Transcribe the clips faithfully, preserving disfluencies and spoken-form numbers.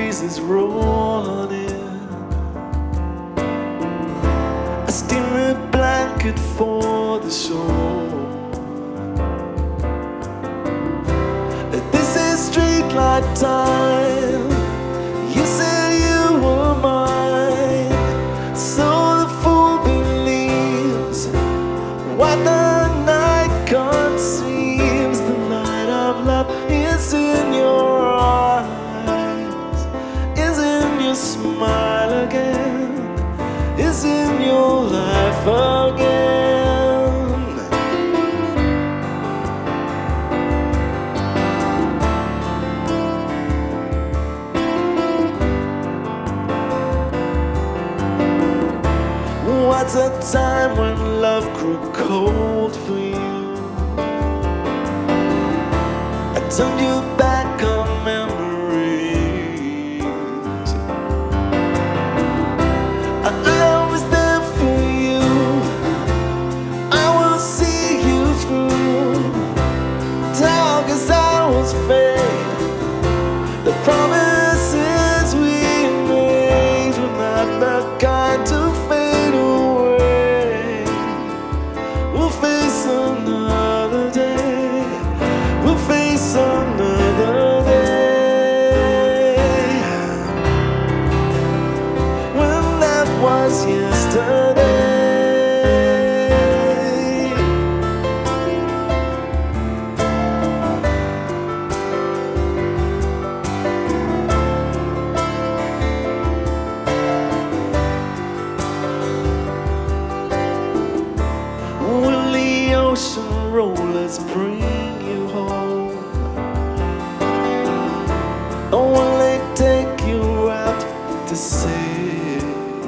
breezes rolling in, a steamy blanket for the shore. This is streetlight time. You said you were mine, so the fool believes what the night conceives. The light of love is in your eyes, is in your smile again, is in your life again. What's a time when love grew cold for you? I turned you back on memories. I, I was there for you. I will see you through. Dark as hours fade, the promises we made were not the kind to fade away. We'll face another day. We'll face another day. When that was yesterday. Will the ocean rollers bring you home? Or will they take you out to sea?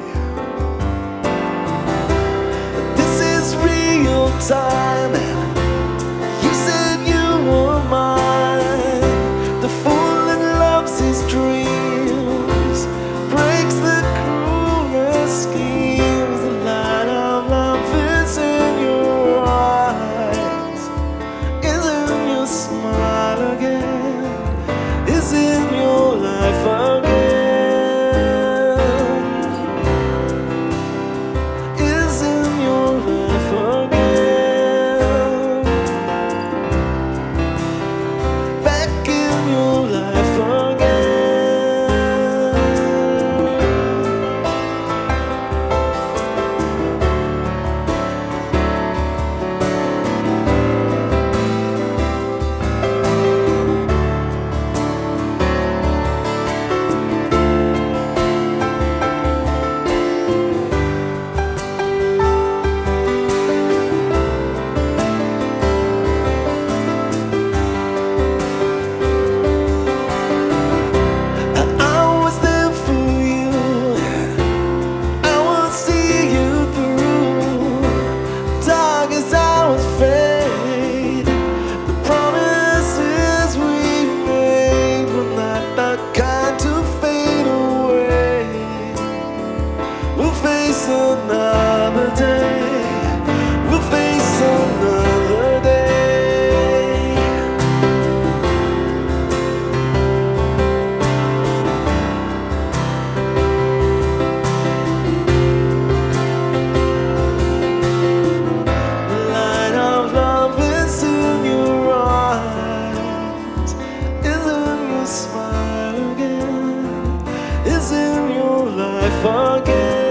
This is real time. You said you were mine. The fool that loves his dreams breaks the cruelest schemes. The light of love is in your eyes, is in your smile again, is in your life again, is in your life again, back in your life again. Another day, we'll face another day. The light of love is in your eyes, is in your smile again, is in your life again.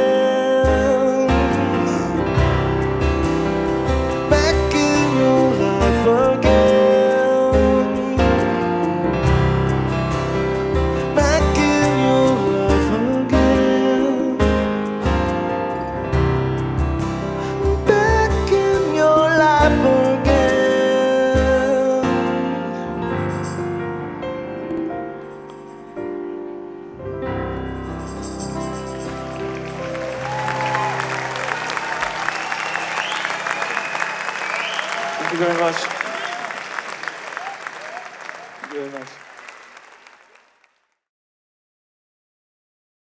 Thank you very much. Thank you very much.